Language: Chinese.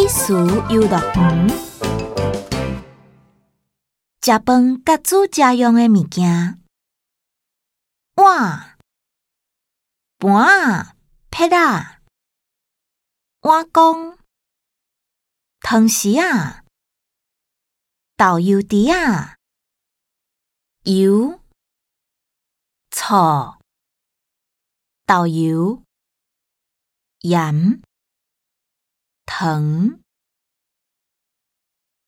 美食游乐园，食饭甲煮家用的物件，碗、盘、撇仔、碗公、汤匙仔、豆油池仔、油、醋、豆油、盐、糖。